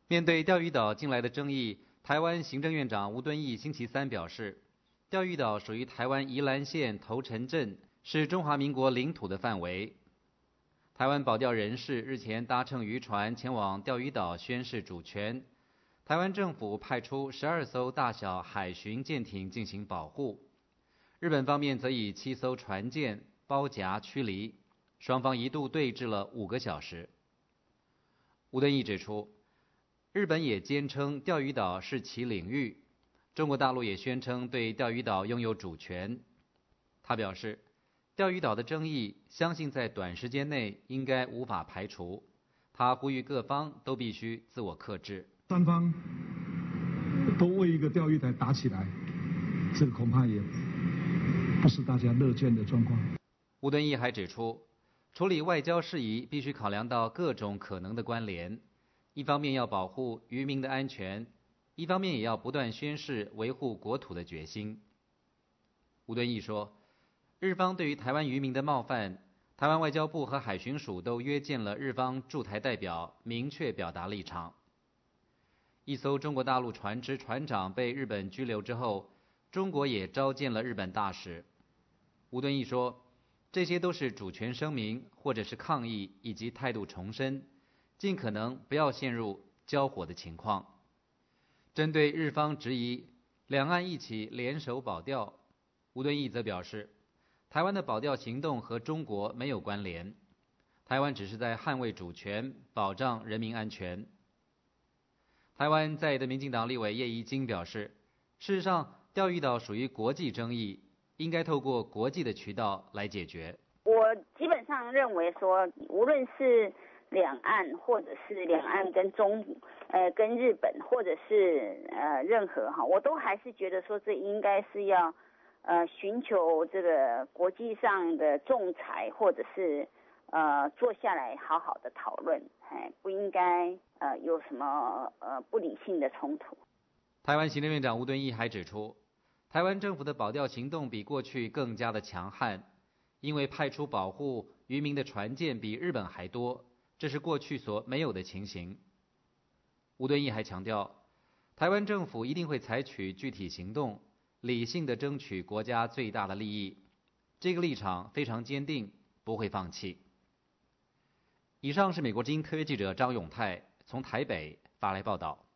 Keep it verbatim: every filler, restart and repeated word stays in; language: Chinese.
面对钓鱼岛近来的争议，台湾行政院长吴敦义星期三表示，钓鱼岛属于台湾宜兰县头城镇，是中华民国领土的范围。台湾保钓人士日前搭乘渔船前往钓鱼岛宣示主权，台湾政府派出十二艘大小海巡舰艇进行保护，日本方面则以七艘船舰包夹驱离，双方一度对峙了五个小时。吴敦义指出，日本也坚称钓鱼岛是其领域，中国大陆也宣称对钓鱼岛拥有主权。他表示，钓鱼岛的争议相信在短时间内应该无法排除，他呼吁各方都必须自我克制。 三方都为一个钓鱼台打起来，这个恐怕也不是大家乐见的状况。 吴敦义还指出，处理外交事宜必须考量到各种可能的关联，一方面要保护渔民的安全，一方面也要不断宣示维护国土的决心。吴敦义说，日方对于台湾渔民的冒犯，台湾外交部和海巡署都约见了日方驻台代表，明确表达立场。一艘中国大陆船只船长被日本拘留之后，中国也召见了日本大使。吴敦义说，这些都是主权声明或者是抗议以及态度重申，尽可能不要陷入交火的情况。针对日方质疑两岸一起联手保钓，吴敦义则表示，台湾的保钓行动和中国没有关联，台湾只是在捍卫主权，保障人民安全。台湾在野的民进党立委叶宜津表示，事实上钓鱼岛属于国际争议，应该透过国际的渠道来解决。 我基本上认为说，无论是两岸，或者是两岸跟中呃跟日本，或者是呃任何哈，我都还是觉得说，这应该是要呃寻求这个国际上的仲裁，或者是呃坐下来好好的讨论，哎，不应该呃有什么呃不理性的冲突。 台湾行政院长吴敦义还指出，台湾政府的保钓行动比过去更加的强悍，因为派出保护渔民的船舰比日本还多，这是过去所没有的情形。吴敦义还强调，台湾政府一定会采取具体行动，理性的争取国家最大的利益，这个立场非常坚定，不会放弃。以上是美国之音特约记者张永泰从台北发来报道。